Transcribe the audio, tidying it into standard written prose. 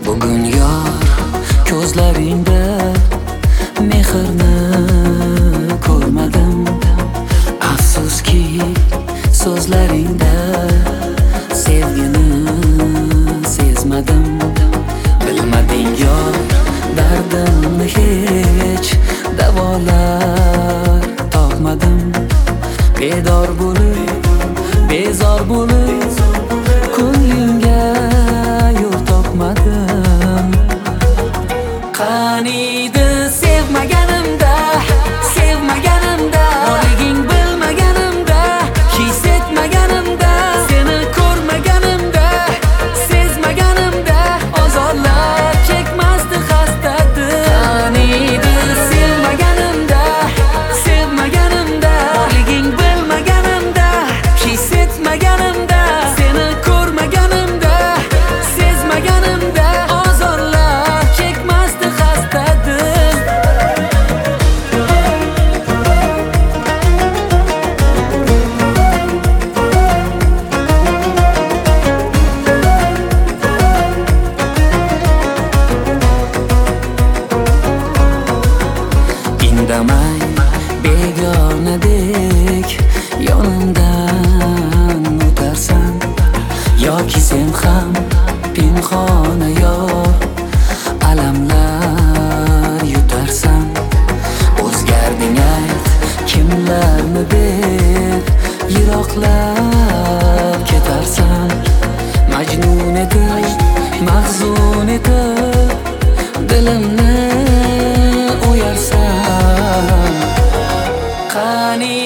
Bugun yor ko'zlaringda mehrni ko'rmadim. Afsuski so'zlaringda sevgini sezmadim. Bilmading yor dardimni hech davolar topmadim. Bedor bo'lib, bezor bo'lib, ko'nglimga yo'l topmadim. Qaniydi sevmaganimda, sevmaganimda, borliging bilmaganimda, his etmaganimda, seni ko'rmaganimda, sezmaganimda, ozorlar chekmasdi xastadir. Qaniydi sevmaganimda, sevmaganimda, borliging bilmaganimda, his etmaganimda, seni ko'rmaganimda, sezmaganimda, ozorlar chekmasdi xastadir. Indamay begonadek yonimdan o'tarsan, yoki sen ham pinhona yor alamlar yutarsan. O'zgarding ayt, kimlarni deb yiroqlab ketarsan. Majnun etib, mahzun etib, dilimni o'yarsan. Qani